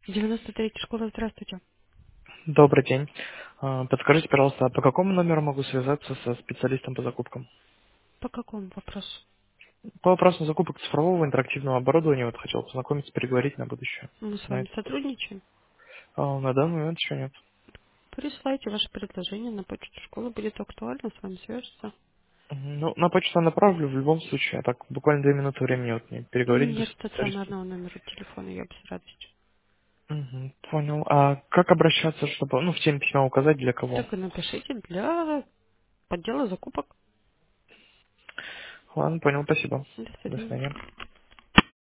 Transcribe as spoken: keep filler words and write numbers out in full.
девяносто третья школа, здравствуйте. Добрый день. А, Подскажите, пожалуйста, а по какому номеру могу связаться со специалистом по закупкам? По какому вопросу? По вопросу закупок цифрового интерактивного оборудования вот хотел познакомиться, переговорить на будущее. Мы с На, вами этот вопрос. сотрудничаем. А, на данный момент еще нет. Присылайте ваше предложение на почту школы, будет актуально, с вами свяжется. Мгм. Ну, на почту направлю в любом случае, а так буквально две минуты времени вот мне переговорить без Нет специалистом. стационарного номера телефона, я бы с радостью. Мгм, понял. А как обращаться, чтобы, ну, в теме письма указать для кого? Так и напишите для отдела закупок. Ладно, понял, спасибо. До До свидания. свидания.